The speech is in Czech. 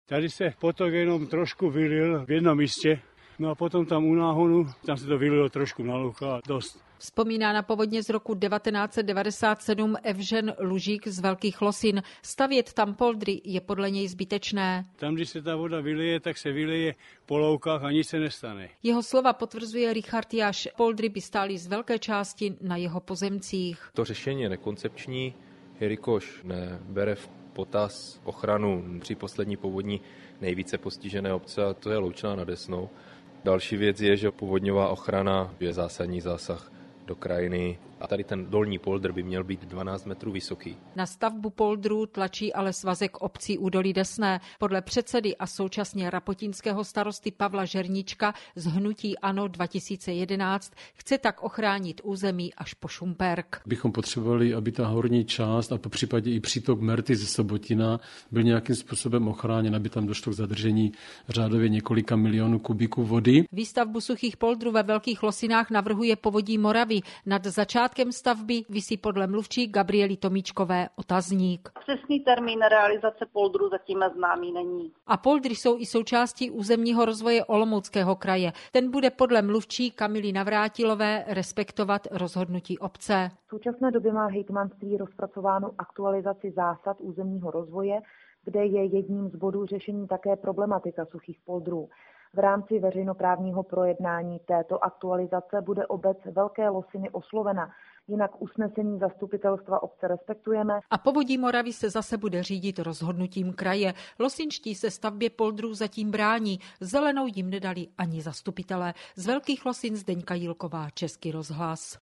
Tady se potok jenom trošku vylil v jednom místě, no a potom tam u náhonu, tam se to vylilo trošku na luka, dost. Vzpomíná na povodně z roku 1997 Evžen Lužík z Velkých Losin. Stavět tam poldry je podle něj zbytečné. Tam, když se ta voda vylije, tak se vylije po loukách a nic se nestane. Jeho slova potvrzuje Richard Jaš. Poldry by stály z velké části na jeho pozemcích. To řešení je nekoncepční, jelikož nebere v potaz ochranu při poslední povodní nejvíce postižené obce, a to je Loučná nad Desnou. Další věc je, že povodňová ochrana je zásadní zásah do krajiny a tady ten dolní poldr by měl být 12 metrů vysoký. Na stavbu poldrů tlačí ale svazek obcí Údolí Desné. Podle předsedy a současně rapotínského starosty Pavla Žerníčka z hnutí ANO 2011 chce tak ochránit území až po Šumperk. Bychom potřebovali, aby ta horní část a po případě i přítok Merty ze Sobotina byl nějakým způsobem ochráněn, aby tam došlo k zadržení řádově několika milionů kubíků vody. Výstavbu suchých poldrů ve Velkých Losinách navrhuje Povodí Moravy. Nad začátkem stavby visí podle mluvčí Gabriely Tomíčkové otazník. Přesný termín realizace poldru zatím známý není. A poldry jsou i součástí územního rozvoje Olomouckého kraje. Ten bude podle mluvčí Kamily Navrátilové respektovat rozhodnutí obce. V současné době má hejtmanství rozpracováno aktualizaci zásad územního rozvoje, kde je jedním z bodů řešení také problematika suchých poldrů. V rámci veřejnoprávního projednání této aktualizace bude obec Velké Losiny oslovena. Jinak usnesení zastupitelstva obce respektujeme. A Povodí Moravy se zase bude řídit rozhodnutím kraje. Losinští se stavbě poldrů zatím brání. Zelenou jim nedali ani zastupitelé. Z Velkých Losin Zdeňka Jílková, Český rozhlas.